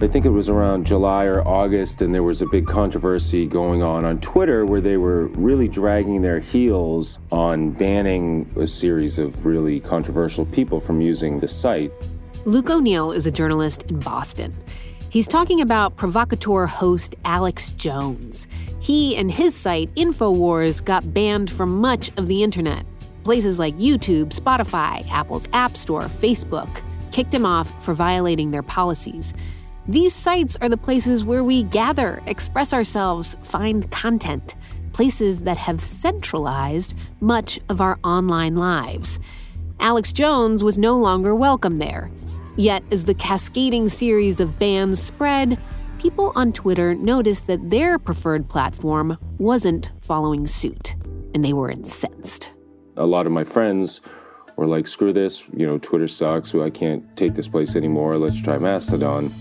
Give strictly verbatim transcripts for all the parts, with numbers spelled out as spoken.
I think it was around July or August, and there was a big controversy going on on Twitter where they were really dragging their heels on banning a series of really controversial people from using the site. Luke O'Neill is a journalist in Boston. He's talking about provocateur host Alex Jones. He and his site, InfoWars, got banned from much of the internet. Places like YouTube, Spotify, Apple's App Store, Facebook kicked him off for violating their policies. These sites are the places where we gather, express ourselves, find content, places that have centralized much of our online lives. Alex Jones was no longer welcome there. Yet, as the cascading series of bans spread, people on Twitter noticed that their preferred platform wasn't following suit, and they were incensed. A lot of my friends were like, screw this, you know, Twitter sucks, I can't take this place anymore, let's try Mastodon.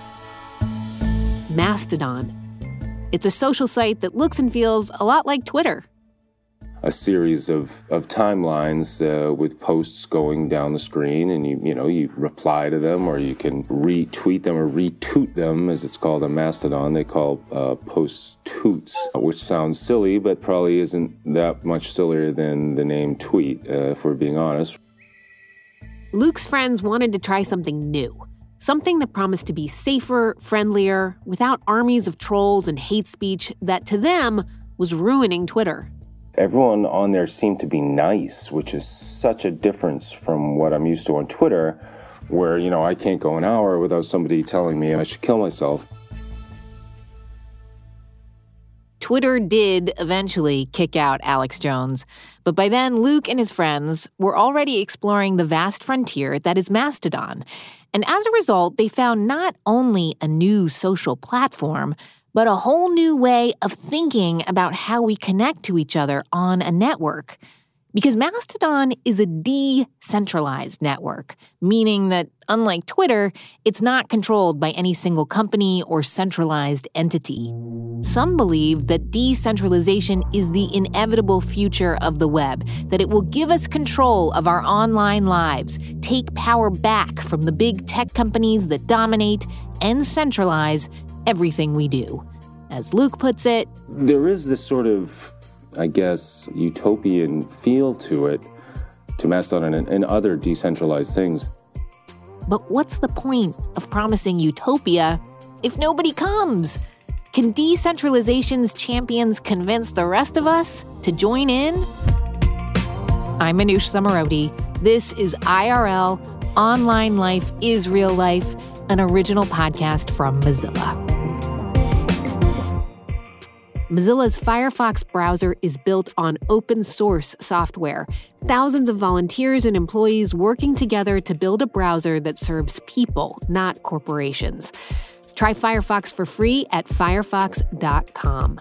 Mastodon. It's a social site that looks and feels a lot like Twitter. A series of, of timelines uh, with posts going down the screen, and you you know you reply to them, or you can retweet them or retoot them, as it's called on Mastodon. They call uh, posts toots, which sounds silly, but probably isn't that much sillier than the name tweet, uh, if we're being honest. Luke's friends wanted to try something new, something that promised to be safer, friendlier, without armies of trolls and hate speech that to them was ruining Twitter. Everyone on there seemed to be nice, which is such a difference from what I'm used to on Twitter, where, you know, I can't go an hour without somebody telling me I should kill myself. Twitter did eventually kick out Alex Jones, but by then Luke and his friends were already exploring the vast frontier that is Mastodon. And as a result, they found not only a new social platform, but a whole new way of thinking about how we connect to each other on a network. Because Mastodon is a decentralized network, meaning that, unlike Twitter, it's not controlled by any single company or centralized entity. Some believe that decentralization is the inevitable future of the web, that it will give us control of our online lives, take power back from the big tech companies that dominate, and centralize everything we do. As Luke puts it, there is this sort of, I guess, utopian feel to it, to Mastodon and, and other decentralized things. But what's the point of promising utopia if nobody comes? Can decentralization's champions convince the rest of us to join in? I'm Manoush Zomorodi. This is I R L, Online Life is Real Life, an original podcast from Mozilla. Mozilla's Firefox browser is built on open source software. Thousands of volunteers and employees working together to build a browser that serves people, not corporations. Try Firefox for free at firefox dot com.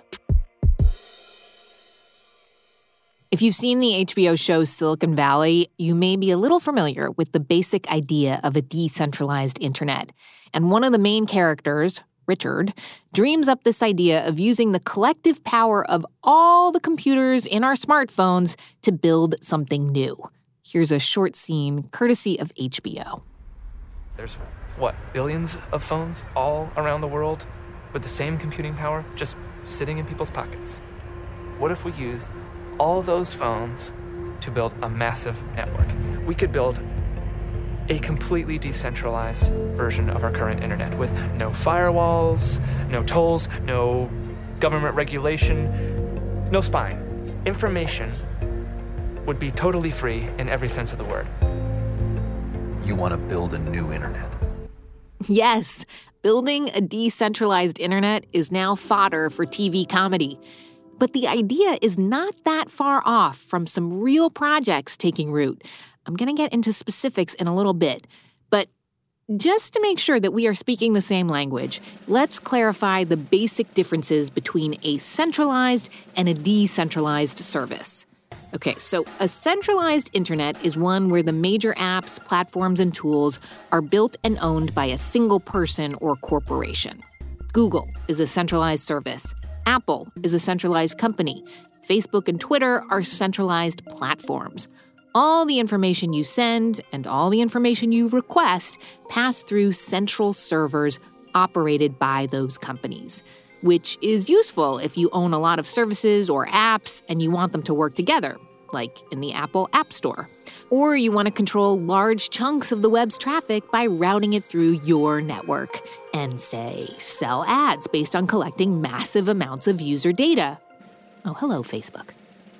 If you've seen the H B O show Silicon Valley, you may be a little familiar with the basic idea of a decentralized internet. And one of the main characters, Richard, dreams up this idea of using the collective power of all the computers in our smartphones to build something new. Here's a short scene courtesy of H B O. There's, what, billions of phones all around the world with the same computing power just sitting in people's pockets. What if we used all those phones to build a massive network? We could build a completely decentralized version of our current internet with no firewalls, no tolls, no government regulation, no spine. Information would be totally free in every sense of the word. You want to build a new internet? Yes, building a decentralized internet is now fodder for T V comedy. But the idea is not that far off from some real projects taking root. I'm going to get into specifics in a little bit, but just to make sure that we are speaking the same language, let's clarify the basic differences between a centralized and a decentralized service. Okay, so a centralized internet is one where the major apps, platforms, and tools are built and owned by a single person or corporation. Google is a centralized service. Apple is a centralized company. Facebook and Twitter are centralized platforms. All the information you send and all the information you request pass through central servers operated by those companies, which is useful if you own a lot of services or apps and you want them to work together, like in the Apple App Store. Or you want to control large chunks of the web's traffic by routing it through your network and, say, sell ads based on collecting massive amounts of user data. Oh, hello, Facebook.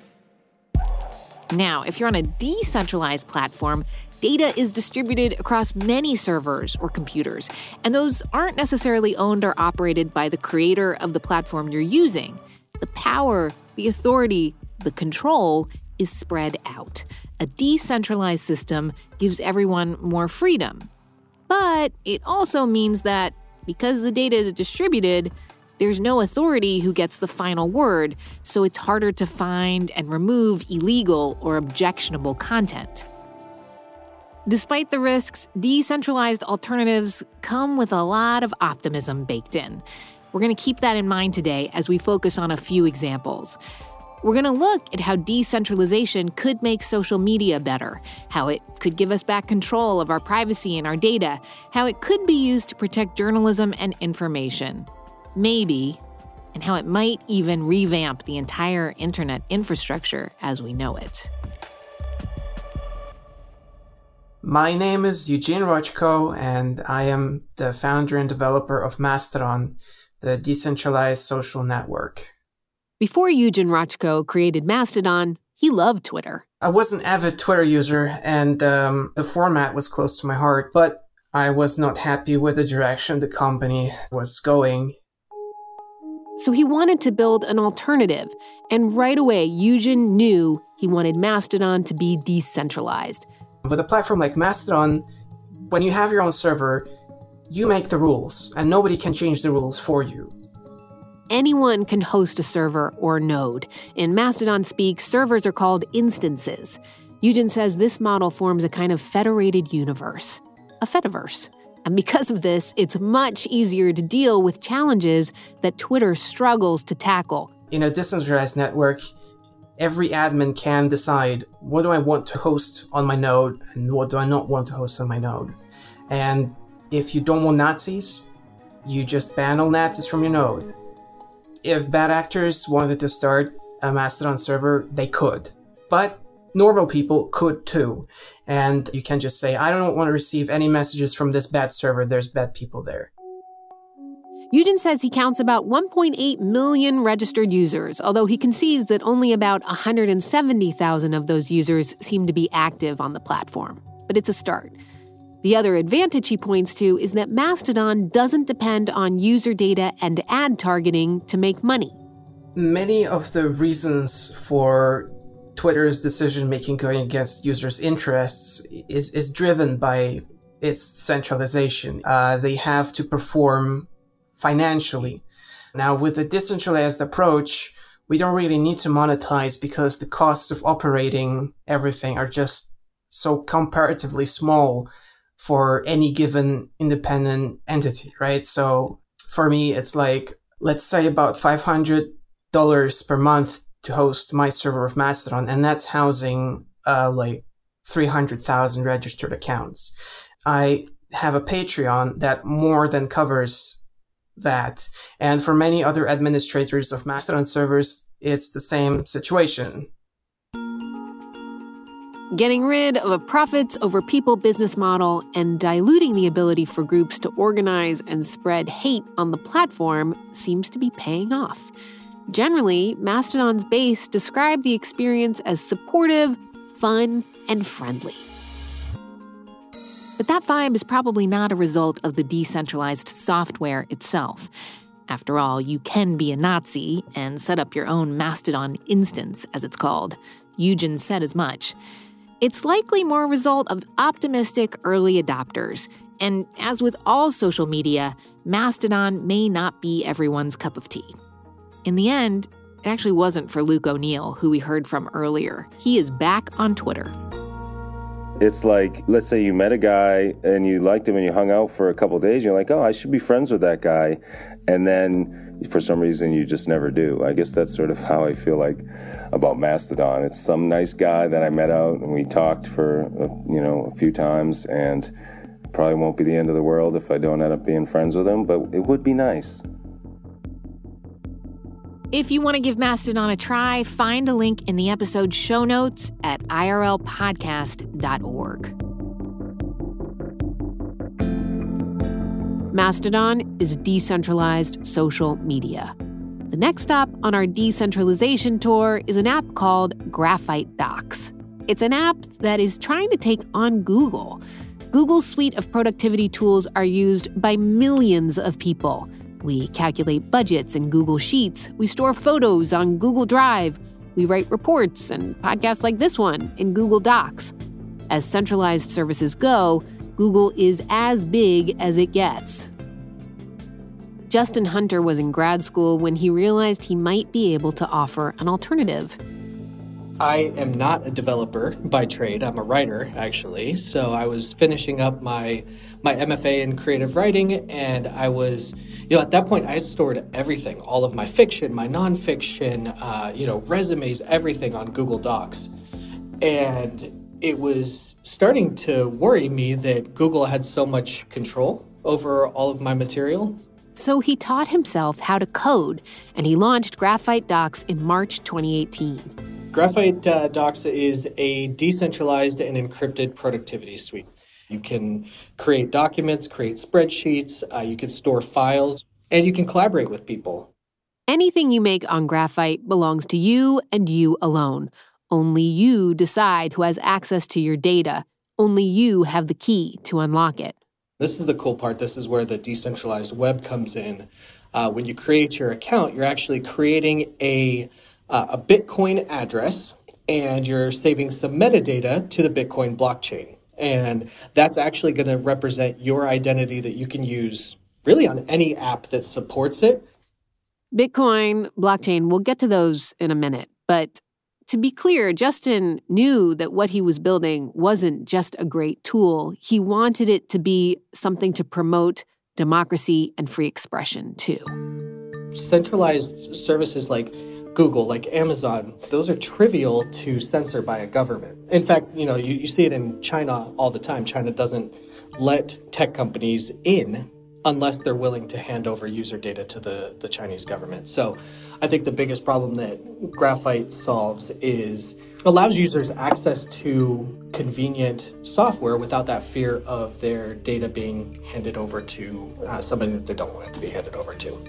Now, if you're on a decentralized platform, data is distributed across many servers or computers, and those aren't necessarily owned or operated by the creator of the platform you're using. The power, the authority, the control is spread out. A decentralized system gives everyone more freedom. But it also means that because the data is distributed, there's no authority who gets the final word, so it's harder to find and remove illegal or objectionable content. Despite the risks, decentralized alternatives come with a lot of optimism baked in. We're going to keep that in mind today as we focus on a few examples. We're going to look at how decentralization could make social media better, how it could give us back control of our privacy and our data, how it could be used to protect journalism and information. Maybe, and how it might even revamp the entire internet infrastructure as we know it. My name is Eugene Rochko, and I am the founder and developer of Mastodon, the decentralized social network. Before Eugene Rochko created Mastodon, he loved Twitter. I was an avid Twitter user, and um, the format was close to my heart, but I was not happy with the direction the company was going. So he wanted to build an alternative, and right away, Eugene knew he wanted Mastodon to be decentralized. With a platform like Mastodon, when you have your own server, you make the rules, and nobody can change the rules for you. Anyone can host a server or node. In Mastodon speak, servers are called instances. Eugene says this model forms a kind of federated universe, a Fediverse. And because of this, it's much easier to deal with challenges that Twitter struggles to tackle. In a decentralized network, every admin can decide what do I want to host on my node and what do I not want to host on my node. And if you don't want Nazis, you just ban all Nazis from your node. If bad actors wanted to start a Mastodon server, they could. But normal people could too. And you can just say, I don't want to receive any messages from this bad server, there's bad people there. Eugene says he counts about one point eight million registered users, although he concedes that only about one hundred seventy thousand of those users seem to be active on the platform. But it's a start. The other advantage he points to is that Mastodon doesn't depend on user data and ad targeting to make money. Many of the reasons for Twitter's decision-making going against users' interests is, is driven by its centralization. Uh, they have to perform financially. Now, with a decentralized approach, we don't really need to monetize because the costs of operating everything are just so comparatively small for any given independent entity, right? So for me, it's like, let's say about five hundred dollars per month to host my server of Mastodon, and that's housing uh, like three hundred thousand registered accounts. I have a Patreon that more than covers that. And for many other administrators of Mastodon servers, it's the same situation. Getting rid of a profits over people business model and diluting the ability for groups to organize and spread hate on the platform seems to be paying off. Generally, Mastodon's base describe the experience as supportive, fun, and friendly. But that vibe is probably not a result of the decentralized software itself. After all, you can be a Nazi and set up your own Mastodon instance, as it's called. Eugene said as much. It's likely more a result of optimistic early adopters. And as with all social media, Mastodon may not be everyone's cup of tea. In the end, it actually wasn't for Luke O'Neill, who we heard from earlier. He is back on Twitter. It's like, let's say you met a guy and you liked him and you hung out for a couple of days. You're like, oh, I should be friends with that guy. And then for some reason, you just never do. I guess that's sort of how I feel like about Mastodon. It's some nice guy that I met out and we talked for, you know, a few times. And Probably won't be the end of the world if I don't end up being friends with him, but it would be nice. If you want to give Mastodon a try, find a link in the episode show notes at I R L podcast dot org. Mastodon is decentralized social media. The next stop on our decentralization tour is an app called Graphite Docs. It's an app that is trying to take on Google. Google's suite of productivity tools are used by millions of people. We calculate budgets in Google Sheets. We store photos on Google Drive. We write reports and podcasts like this one in Google Docs. As centralized services go, Google is as big as it gets. Justin Hunter was in grad school when he realized he might be able to offer an alternative. I am not a developer by trade. I'm a writer, actually. So I was finishing up my my M F A in creative writing, and I was, you know, at that point, I had stored everything, all of my fiction, my nonfiction, uh, you know, resumes, everything on Google Docs. And it was starting to worry me that Google had so much control over all of my material. So he taught himself how to code, and he launched Graphite Docs in March twenty eighteen. Graphite uh, Docs is a decentralized and encrypted productivity suite. You can create documents, create spreadsheets, uh, you can store files, and you can collaborate with people. Anything you make on Graphite belongs to you and you alone. Only you decide who has access to your data. Only you have the key to unlock it. This is the cool part. This is where the decentralized web comes in. Uh, when you create your account, you're actually creating a Uh, a Bitcoin address, and you're saving some metadata to the Bitcoin blockchain. And that's actually going to represent your identity that you can use really on any app that supports it. Bitcoin, blockchain, we'll get to those in a minute. But to be clear, Justin knew that what he was building wasn't just a great tool. He wanted it to be something to promote democracy and free expression, too. Centralized services like Google, like Amazon, those are trivial to censor by a government. In fact, you know, you, you see it in China all the time. China doesn't let tech companies in unless they're willing to hand over user data to the, the Chinese government. So I think the biggest problem that Graphite solves is allows users access to convenient software without that fear of their data being handed over to uh, somebody that they don't want it to be handed over to.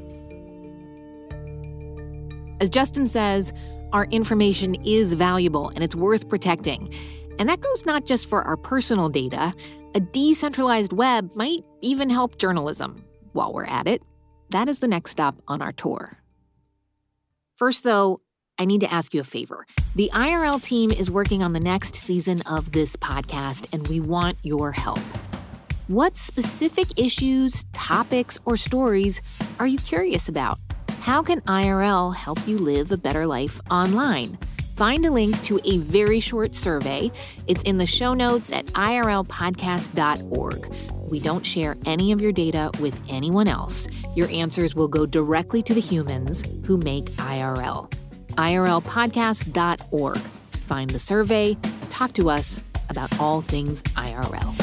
As Justin says, our information is valuable and it's worth protecting. And that goes not just for our personal data. A decentralized web might even help journalism. While we're at it, that is the next stop on our tour. First, though, I need to ask you a favor. The I R L team is working on the next season of this podcast, and we want your help. What specific issues, topics, or stories are you curious about? How can I R L help you live a better life online? Find a link to a very short survey. It's in the show notes at I R L podcast dot org. We don't share any of your data with anyone else. Your answers will go directly to the humans who make I R L. I R L podcast dot org. Find the survey. Talk to us about all things I R L.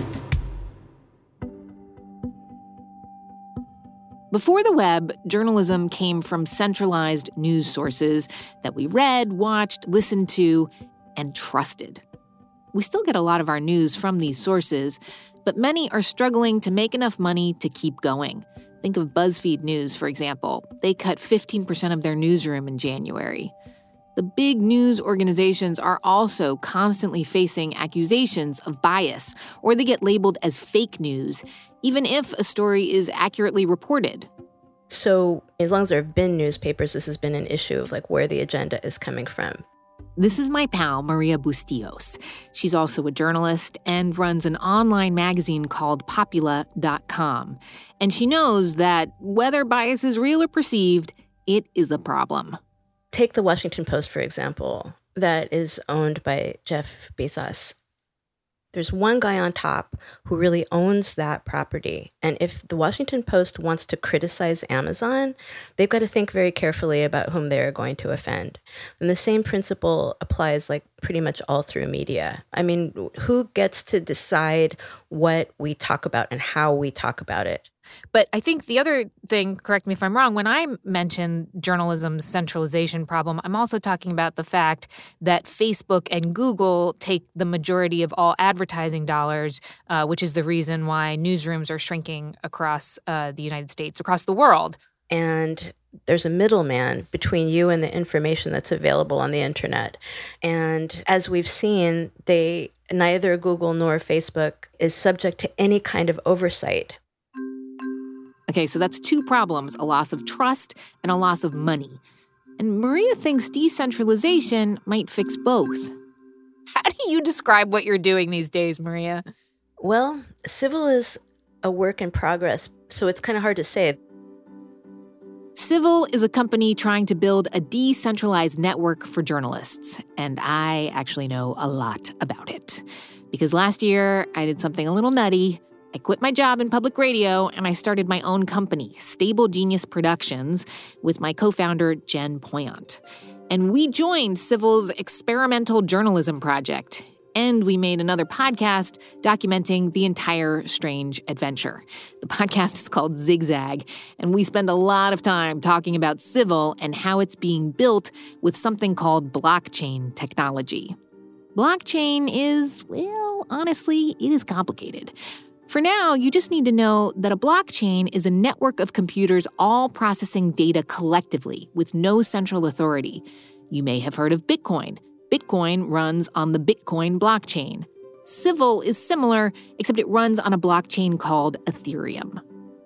Before the web, journalism came from centralized news sources that we read, watched, listened to, and trusted. We still get a lot of our news from these sources, but many are struggling to make enough money to keep going. Think of BuzzFeed News, for example. They cut fifteen percent of their newsroom in January. The big news organizations are also constantly facing accusations of bias, or they get labeled as fake news, even if a story is accurately reported. So as long as there have been newspapers, this has been an issue of like where the agenda is coming from. This is my pal, Maria Bustillos. She's also a journalist and runs an online magazine called Popula dot com. And she knows that whether bias is real or perceived, it is a problem. Take the Washington Post, for example, that is owned by Jeff Bezos. There's one guy on top who really owns that property. And if the Washington Post wants to criticize Amazon, they've got to think very carefully about whom they're going to offend. And the same principle applies like pretty much all through media. I mean, who gets to decide what we talk about and how we talk about it? But I think the other thing, correct me if I'm wrong, when I mention journalism's centralization problem, I'm also talking about the fact that Facebook and Google take the majority of all advertising dollars, uh, which is the reason why newsrooms are shrinking across uh, the United States, across the world. And there's a middleman between you and the information that's available on the internet. And as we've seen, they neither Google nor Facebook is subject to any kind of oversight. Okay, so that's two problems, a loss of trust and a loss of money. And Maria thinks decentralization might fix both. How do you describe what you're doing these days, Maria? Well, Civil is a work in progress, so it's kind of hard to say. Civil is a company trying to build a decentralized network for journalists, and I actually know a lot about it. Because last year, I did something a little nutty. I quit my job in public radio, and I started my own company, Stable Genius Productions, with my co-founder, Jen Poyant. And we joined Civil's experimental journalism project, and we made another podcast documenting the entire strange adventure. The podcast is called Zigzag, and we spend a lot of time talking about Civil and how it's being built with something called blockchain technology. Blockchain is, well, honestly, it is complicated. For now, you just need to know that a blockchain is a network of computers all processing data collectively with no central authority. You may have heard of Bitcoin. Bitcoin runs on the Bitcoin blockchain. Civil is similar, except it runs on a blockchain called Ethereum.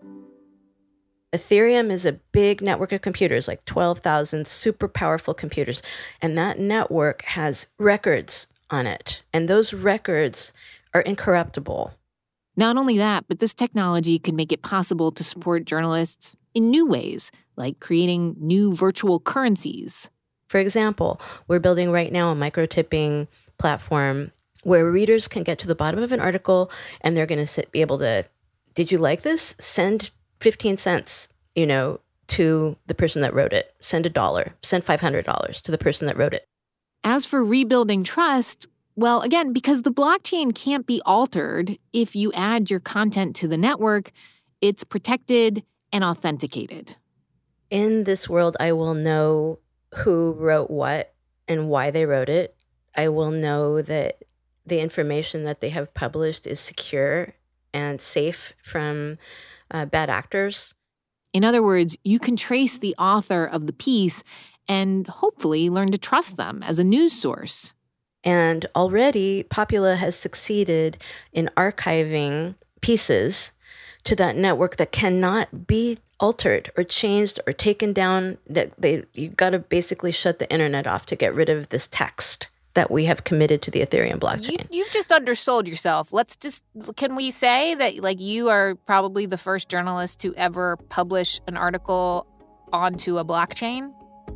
Ethereum is a big network of computers, like twelve thousand super powerful computers. And that network has records on it. And those records are incorruptible. Not only that, but this technology can make it possible to support journalists in new ways, like creating new virtual currencies. For example, we're building right now a microtipping platform where readers can get to the bottom of an article and they're going to be able to, did you like this? Send fifteen cents, you know, to the person that wrote it. Send a dollar. Send five hundred dollars to the person that wrote it. As for rebuilding trust, well, again, because the blockchain can't be altered, if you add your content to the network, it's protected and authenticated. In this world, I will know who wrote what and why they wrote it. I will know that the information that they have published is secure and safe from uh, bad actors. In other words, you can trace the author of the piece and hopefully learn to trust them as a news source. And already, Popula has succeeded in archiving pieces to that network that cannot be altered or changed or taken down. That they you've got to basically shut the internet off to get rid of this text that we have committed to the Ethereum blockchain. You, you've just undersold yourself. Let's just, can we say that like you are probably the first journalist to ever publish an article onto a blockchain?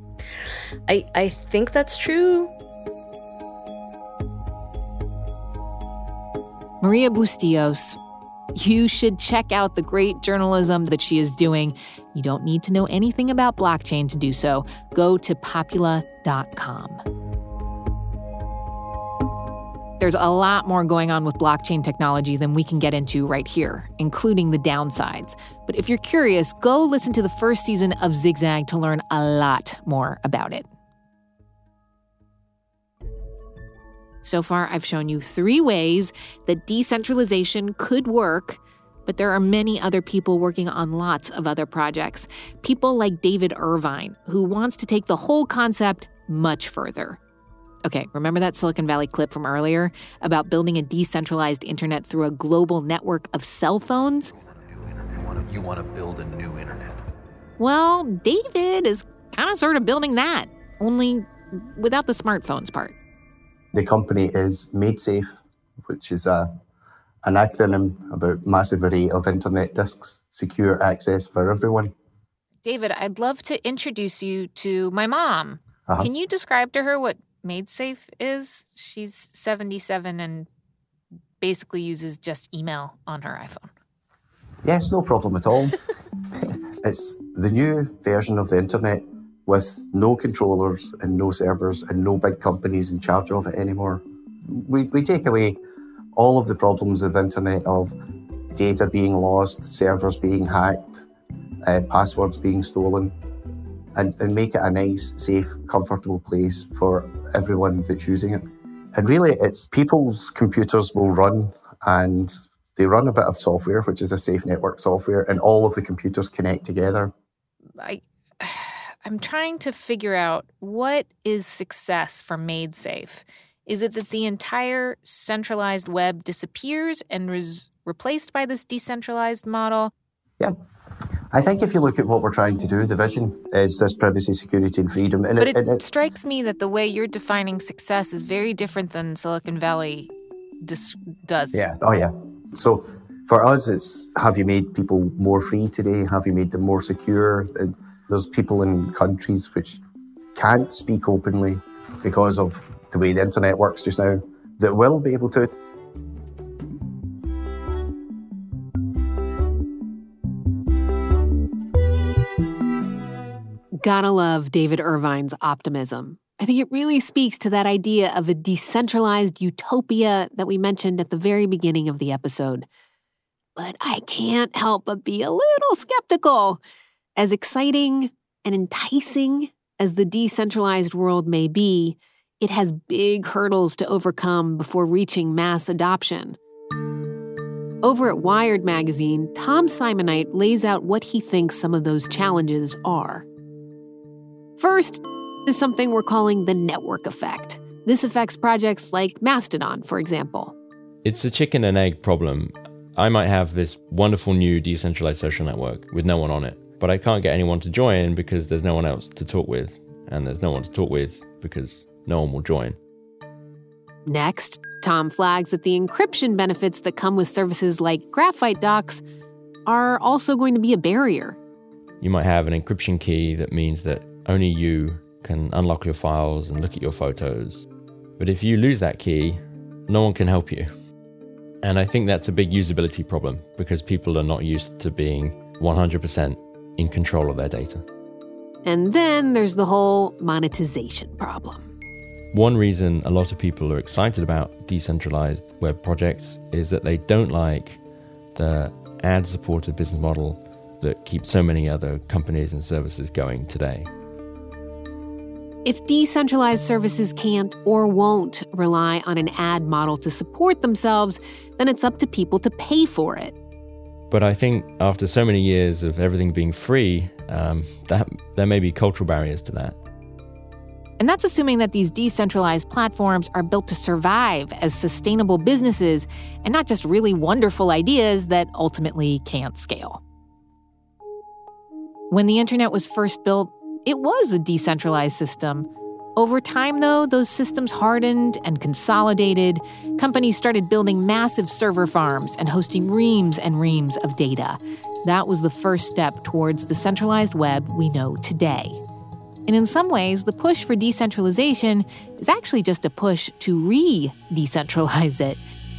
I I think that's true. Maria Bustillos. You should check out the great journalism that she is doing. You don't need to know anything about blockchain to do so. Go to popula dot com. There's a lot more going on with blockchain technology than we can get into right here, including the downsides. But if you're curious, go listen to the first season of Zigzag to learn a lot more about it. So far, I've shown you three ways that decentralization could work, but there are many other people working on lots of other projects. People like David Irvine, who wants to take the whole concept much further. Okay, remember that Silicon Valley clip from earlier about building a decentralized internet through a global network of cell phones? You want to build a new internet. Well, David is kind of sort of building that, only without the smartphones part. The company is MadeSafe, which is a, an acronym about massive array of internet disks, secure access for everyone. David, I'd love to introduce you to my mom. Uh-huh. Can you describe to her what MadeSafe is? She's seventy-seven and basically uses just email on her iPhone. Yes, no problem at all. It's the new version of the internet with no controllers and no servers and no big companies in charge of it anymore. We, we take away all of the problems of the internet of data being lost, servers being hacked, uh, passwords being stolen, and, and make it a nice, safe, comfortable place for everyone that's using it. And really, it's people's computers will run, and they run a bit of software, which is a safe network software, and all of the computers connect together. I, I'm trying to figure out, what is success for MaidSafe? Is it that the entire centralized web disappears and is replaced by this decentralized model? Yeah. I think if you look at what we're trying to do, the vision is this privacy, security, and freedom. And but it, it, it strikes me that the way you're defining success is very different than Silicon Valley dis- does. Yeah. Oh, yeah. So for us, it's, have you made people more free today? Have you made them more secure? And there's people in countries which can't speak openly because of the way the internet works just now that will be able to. Gotta love David Irvine's optimism. I think it really speaks to that idea of a decentralized utopia that we mentioned at the very beginning of the episode. But I can't help but be a little skeptical. As exciting and enticing as the decentralized world may be, it has big hurdles to overcome before reaching mass adoption. Over at Wired magazine, Tom Simonite lays out what he thinks some of those challenges are. First is something we're calling the network effect. This affects projects like Mastodon, for example. It's a chicken and egg problem. I might have this wonderful new decentralized social network with no one on it, but I can't get anyone to join because there's no one else to talk with, and there's no one to talk with because no one will join. Next, Tom flags that the encryption benefits that come with services like Graphite Docs are also going to be a barrier. You might have an encryption key that means that only you can unlock your files and look at your photos. But if you lose that key, no one can help you. And I think that's a big usability problem because people are not used to being one hundred percent in control of their data. And then there's the whole monetization problem. One reason a lot of people are excited about decentralized web projects is that they don't like the ad-supported business model that keeps so many other companies and services going today. If decentralized services can't or won't rely on an ad model to support themselves, then it's up to people to pay for it. But I think after so many years of everything being free, um, that there may be cultural barriers to that. And that's assuming that these decentralized platforms are built to survive as sustainable businesses and not just really wonderful ideas that ultimately can't scale. When the internet was first built, it was a decentralized system. Over time, though, those systems hardened and consolidated. Companies started building massive server farms and hosting reams and reams of data. That was the first step towards the centralized web we know today. And in some ways, the push for decentralization is actually just a push to re-decentralize it.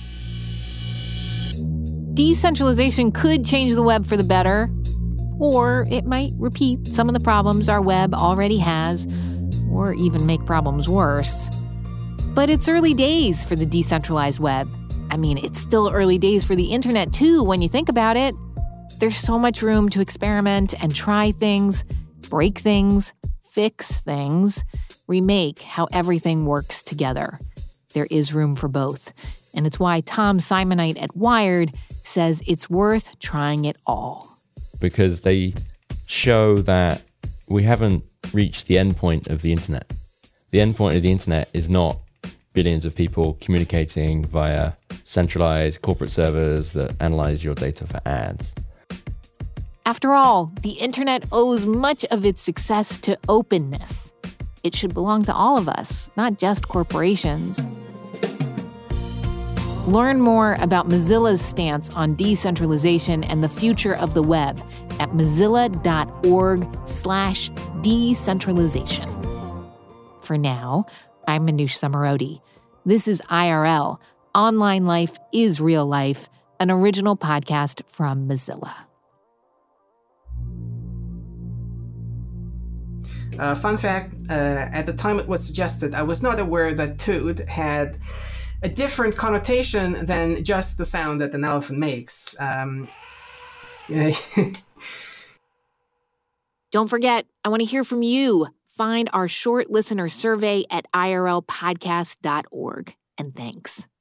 Decentralization could change the web for the better, or it might repeat some of the problems our web already has, or even make problems worse. But it's early days for the decentralized web. I mean, it's still early days for the internet too, when you think about it. There's so much room to experiment and try things, break things, fix things, remake how everything works together. There is room for both. And it's why Tom Simonite at Wired says it's worth trying it all. Because they show that we haven't reached the end point of the internet. The end point of the internet is not billions of people communicating via centralized corporate servers that analyze your data for ads. After all, the internet owes much of its success to openness. It should belong to all of us, not just corporations. Learn more about Mozilla's stance on decentralization and the future of the web at mozilla.org slash decentralization. For now, I'm Manoush Zomorodi. This is I R L, Online Life is Real Life, an original podcast from Mozilla. Uh, fun fact, uh, at the time it was suggested, I was not aware that toot had a different connotation than just the sound that an elephant makes. Um, Don't forget, I want to hear from you. Find our short listener survey at I R L podcast dot org. And thanks.